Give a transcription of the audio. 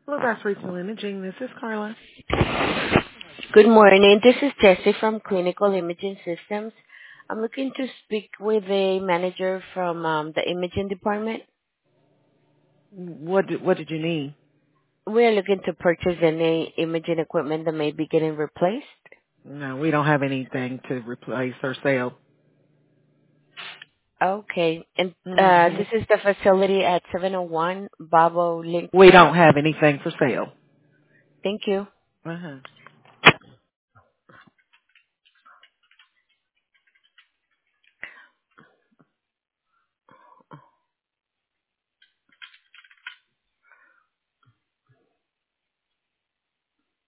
Hello, that's Rachel Imaging. This is Carla. Good morning. This is Jessie from Clinical Imaging Systems. I'm looking to speak with a manager from the imaging department. What did you need? We're looking to purchase any imaging equipment that may be getting replaced. No, we don't have anything to replace or sell. Okay. And Hmm. this is the facility at 701 Babo Link We Drive. don't have anything for sale. Thank you. Uh-huh.